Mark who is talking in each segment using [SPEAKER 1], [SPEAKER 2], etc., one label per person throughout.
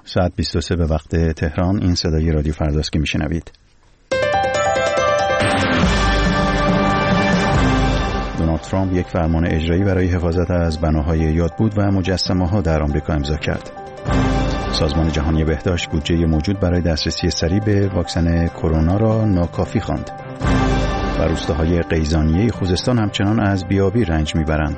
[SPEAKER 1] ساعت 23 به وقت تهران. این صدای رادیو فرداست که میشنوید. دونالد ترامپ یک فرمان اجرایی برای حفاظت از بناهای یادبود و مجسمه‌ها در آمریکا امضا کرد. سازمان جهانی بهداشت بودجه موجود برای دسترسی سریع به واکسن کرونا را ناکافی خواند. و روستاهای قیزانیه خوزستان همچنان از بیابی رنج میبرند.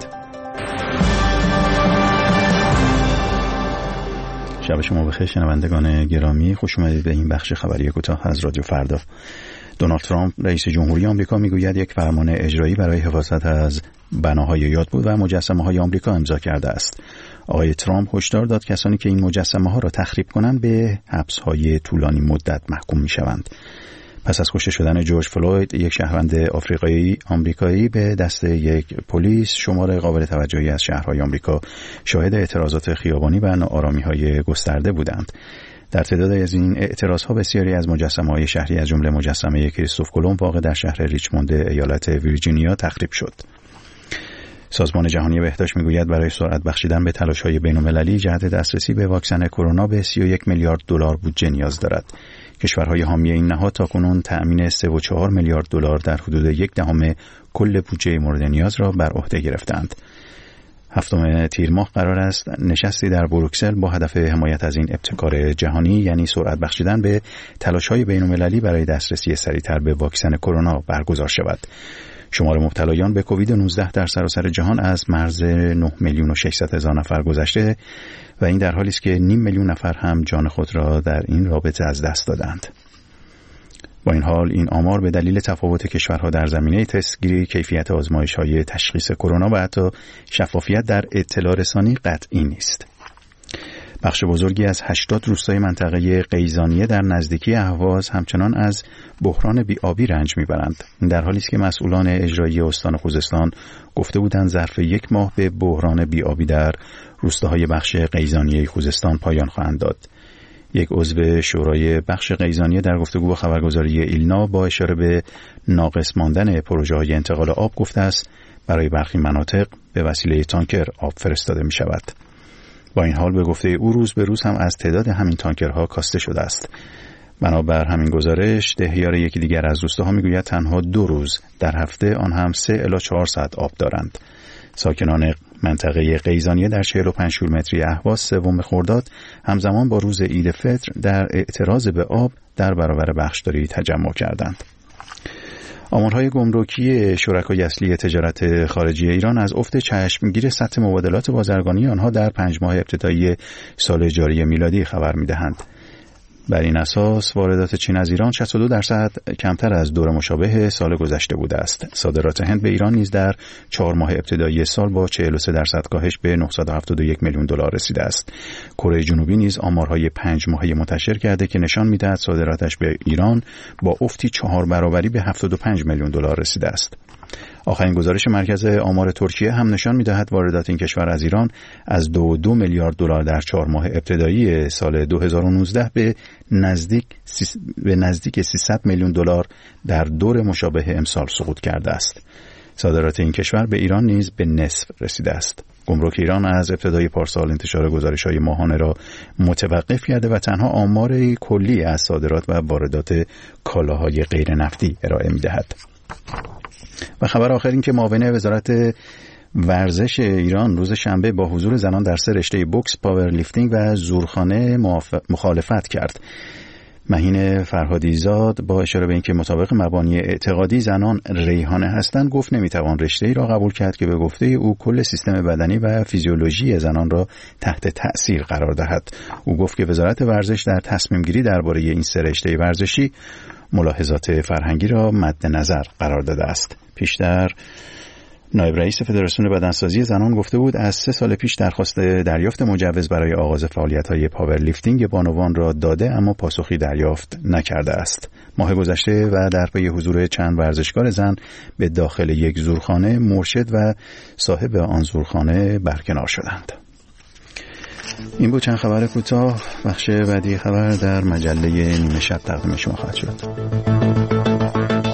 [SPEAKER 1] شب شما بخیر شنوندگان گرامی، خوش اومدید به این بخش خبری کوتاه از رادیو فردا. دونالد ترامپ رئیس جمهوری آمریکا میگوید یک فرمان اجرایی برای حفاظت از بناهای یادبود و مجسمه‌های آمریکا امضا کرده است. آقای ترامپ هشدار داد کسانی که این مجسمه‌ها را تخریب کنند به حبس‌های طولانی مدت محکوم می‌شوند. پس از کشته شدن جورج فلوید، یک شهروند آمریکایی به دست یک پلیس، شمار قابل توجهی از شهرهای آمریکا شاهد اعتراضات خیابانی و ناآرامی‌های گسترده بودند. در تعداد از این اعتراضها بسیاری از مجسمه‌های شهری از جمله مجسمه کریستوف کلمب واقع در شهر ریچموند ایالت ویرجینیا تخریب شد. سازمان جهانی بهداشت میگوید برای سرعت بخشیدن به تلاش‌های بین‌المللی جهت دسترسی به واکسن کرونا به 31 میلیارد دلار بودجه نیاز دارد. کشورهای حامی این نهاد تاکنون تأمین 3.4 میلیارد دلار در حدود 1/10 کل بودجه مورد نیاز را بر عهده گرفتند. 7 تیر ماه قرار است نشستی در بروکسل با هدف حمایت از این ابتکار جهانی، یعنی سرعت بخشیدن به تلاش‌های بین‌المللی برای دسترسی سریع‌تر به واکسن کرونا برگزار شود. شمار مبتلایان به کووید 19 در سراسر جهان از مرز 9,600,000 نفر گذشته و این در حالی است که 500,000 نفر هم جان خود را در این رابطه از دست دادند. با این حال این آمار به دلیل تفاوت کشورها در زمینه تستگیری، کیفیت آزمایش‌های تشخیص کرونا و حتی شفافیت در اطلاع رسانی قطعی نیست. بخش بزرگی از 80 روستای منطقه قیزانیه در نزدیکی اهواز همچنان از بحران بی‌آبی رنج میبرند. این در حالی است که مسئولان اجرایی استان خوزستان گفته بودند ظرف 1 ماه به بحران بی‌آبی در روستاهای بخش قیزانیه خوزستان پایان خواهند داد. یک عضو شورای بخش قیزانیه در گفتگو با خبرگزاری ایلنا با اشاره به ناقص ماندن پروژه‌های انتقال آب گفته است برای برخی مناطق به وسیله تانکر آب فرستاده می شود. با این حال به گفته او روز به روز هم از تعداد همین تانکرها کاسته شده است. بنابر همین گزارش دهیار یکی دیگر از روستاها میگوید تنها 2 روز در هفته آن هم 3 الی 4 ساعت آب دارند. ساکنان منطقه قیزانیه در 45 کیلومتری اهواز 3 خرداد همزمان با روز عید فطر در اعتراض به آب در برابر بخشداری تجمع کردند. آمارهای گمرکی شرکای اصلی تجارت خارجی ایران از افت چشمگیر سطح مبادلات بازرگانی آنها در 5 ماه ابتدایی سال جاری میلادی خبر می‌دهند. بر این اساس واردات چین از ایران 62% کمتر از دور مشابه سال گذشته بوده است. صادرات هند به ایران نیز در 4 ماه ابتدایی سال با 43% کاهش به 971 میلیون دلار رسیده است. کره جنوبی نیز آمارهای 5 ماهه منتشر کرده که نشان می‌دهد صادراتش به ایران با افتی 4 برابری به 75 میلیون دلار رسیده است. آخرین گزارش مرکز آمار ترکیه هم نشان می‌دهد واردات این کشور از ایران از 2 میلیارد دلار در 4 ماه ابتدایی سال 2019 به نزدیک 300 میلیون دلار در دور مشابه امسال سقوط کرده است. صادرات این کشور به ایران نیز به نصف رسیده است. گمرک ایران از ابتدای پارسال انتشار گزارش‌های ماهانه را متوقف کرده و تنها آمار کلی از صادرات و واردات کالاهای غیر نفتی ارائه می‌دهد. و خبر آخر این که معاون وزارت ورزش ایران روز شنبه با حضور زنان در 3 رشته بوکس، پاور لیفتینگ و زورخانه مخالفت کرد. مهین فرهادیزاد با اشاره به اینکه مطابق مبانی اعتقادی زنان ریحانه هستند گفت نمیتوان رشته‌ای را قبول کرد که به گفته او کل سیستم بدنی و فیزیولوژی زنان را تحت تأثیر قرار دهد. او گفت که وزارت ورزش در تصمیم گیری درباره این 3 رشته ورزشی ملاحظات فرهنگی را مد نظر قرار داده است. پیشتر نایب رئیس فدراسیون بدنسازی زنان گفته بود از 3 سال پیش درخواست دریافت مجوز برای آغاز فعالیت‌های پاور لیفتینگ بانوان را داده اما پاسخی دریافت نکرده است. ماه گذشته و در پی حضور چند ورزشکار زن به داخل یک زورخانه، مرشد و صاحب آن زورخانه برکنار شدند. این بود چند خبر کوتاه. بخش بعدی خبر در مجله نیمه شب تقدیم شما خواهد شد.